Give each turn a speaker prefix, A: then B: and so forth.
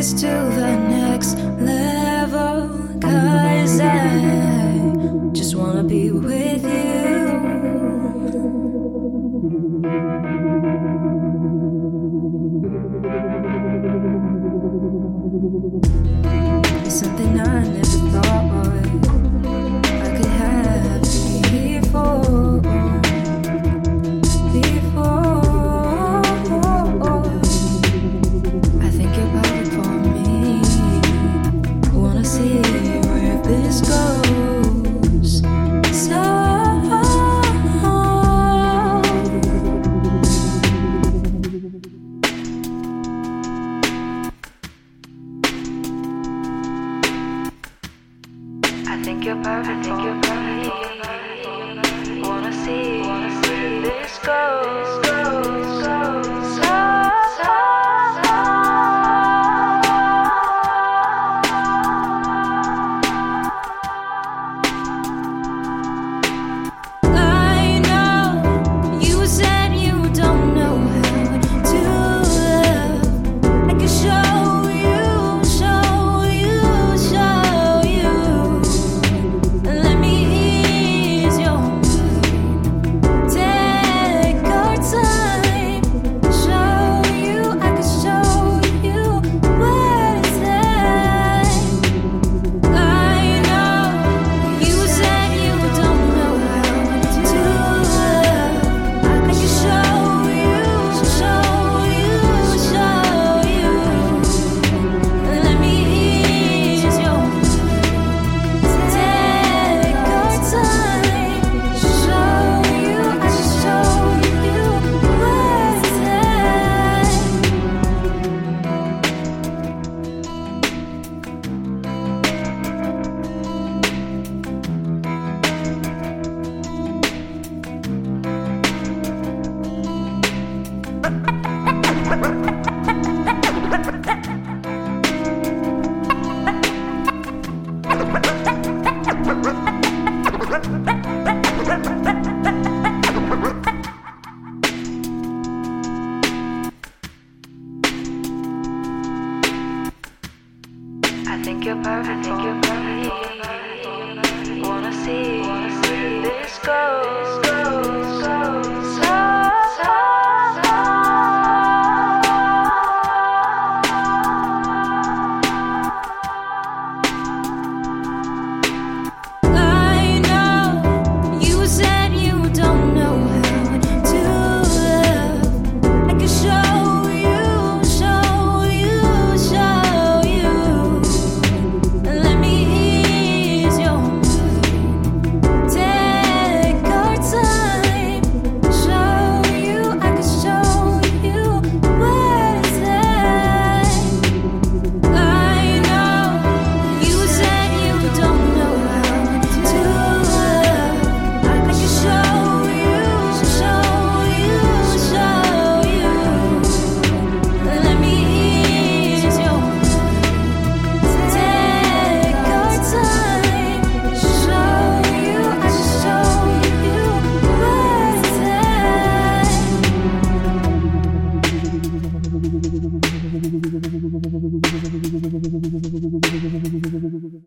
A: this to the next level, 'cause I just wanna be with you. It's something I never thought I could have before. I think you're perfect for me. Wanna see where this goes. So I think you're perfect for me. Wanna see where this goes.
B: Ha ha ha ha!